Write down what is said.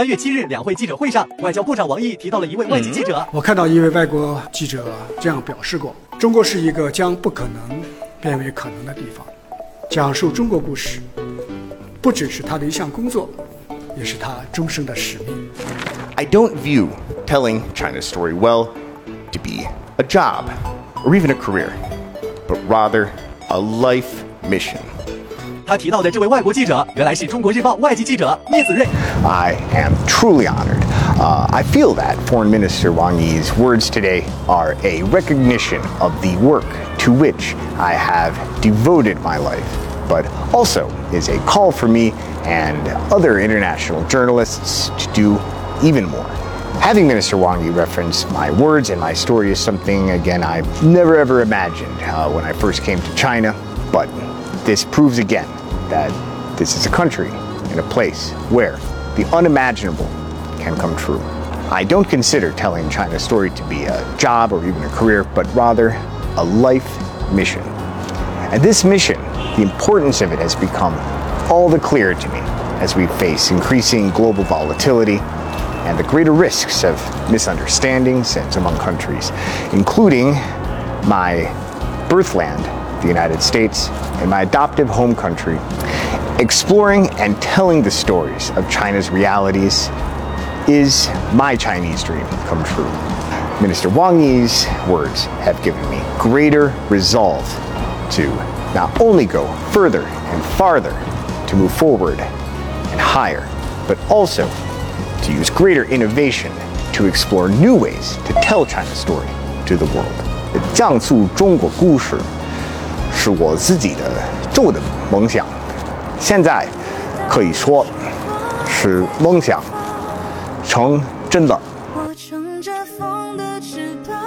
月7日两会记者会上，外交部长王毅提到了一位外籍记者。 我看到一位外国记者这样表示过：中国是一个将不可能变为可能的地方。讲述中国故事，不只是他的一项工作，也是他终生的使命。 I don't view telling China's story well to be a job or even a career, but rather a life mission. 他提到的这位外国记者，原来是中国日报外籍记者聂子睿。 I am truly honored. I feel that Foreign Minister Wang Yi's words today are a recognition of the work to which I have devoted my life, but also is a call for me and other international journalists to do even more. Having Minister Wang Yi reference my words and my story is something, again, I never ever imagined when I first came to China, but this proves again that this is a country and a place where the unimaginable can come true. I don't consider telling China's story to be a job or even a career, but rather a life mission. And this mission, the importance of it has become all the clearer to me as we face increasing global volatility and the greater risks of misunderstandings among countries, including my birthland, the United States, and my adoptive home country. Exploring and telling the stories of China's realities is my Chinese dream come true. Minister Wang Yi's words have given me greater resolve to not only go further and farther to move forward and higher, but also to use greater innovation to explore new ways to tell China's story to the world. 讲述中国故事是我自己的重的梦想，现在可以说是梦想成真的。 我乘着风的翅膀